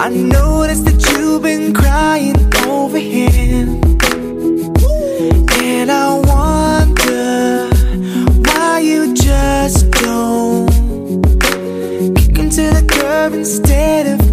I noticed that you've been crying over him, and I wonder why you just don't kick him to the curb instead of